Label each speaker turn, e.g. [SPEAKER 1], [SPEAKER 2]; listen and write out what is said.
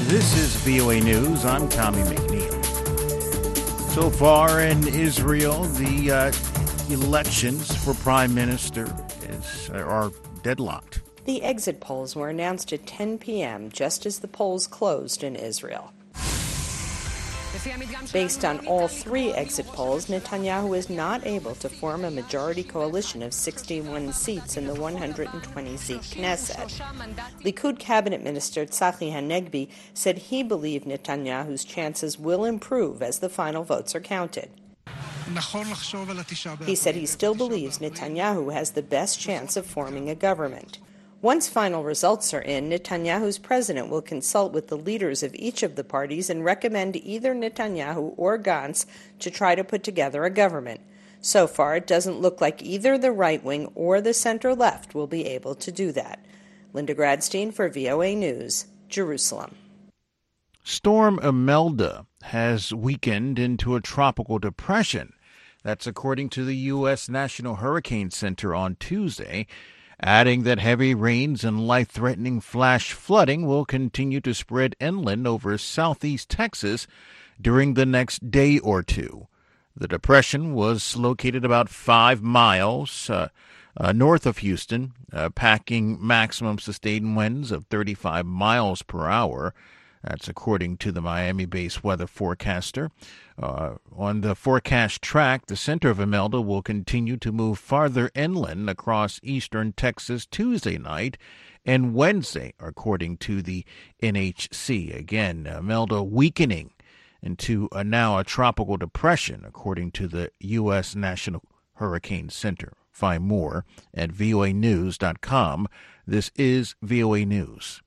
[SPEAKER 1] This is VOA News. I'm Tommy McNeil. So far in Israel, the elections for prime minister are deadlocked.
[SPEAKER 2] The exit polls were announced at 10 p.m., just as the polls closed in Israel. Based on all three exit polls, Netanyahu is not able to form a majority coalition of 61 seats in the 120-seat Knesset. Likud cabinet minister Tzachi Hanegbi said he believed Netanyahu's chances will improve as the final votes are counted. He said he still believes Netanyahu has the best chance of forming a government. Once final results are in, Netanyahu's president will consult with the leaders of each of the parties and recommend either Netanyahu or Gantz to try to put together a government. So far, it doesn't look like either the right wing or the center-left will be able to do that. Linda Gradstein for VOA News, Jerusalem.
[SPEAKER 1] Storm Imelda has weakened into a tropical depression. That's according to the U.S. National Hurricane Center on Tuesday, adding that heavy rains and life-threatening flash flooding will continue to spread inland over southeast Texas during the next day or two. The depression was located about 5 miles north of Houston, packing maximum sustained winds of 35 miles per hour. That's according to the Miami-based weather forecaster. On the forecast track, the center of Imelda will continue to move farther inland across eastern Texas Tuesday night and Wednesday, according to the NHC. Again, Imelda weakening into now a tropical depression, according to the U.S. National Hurricane Center. Find more at voanews.com. This is VOA News.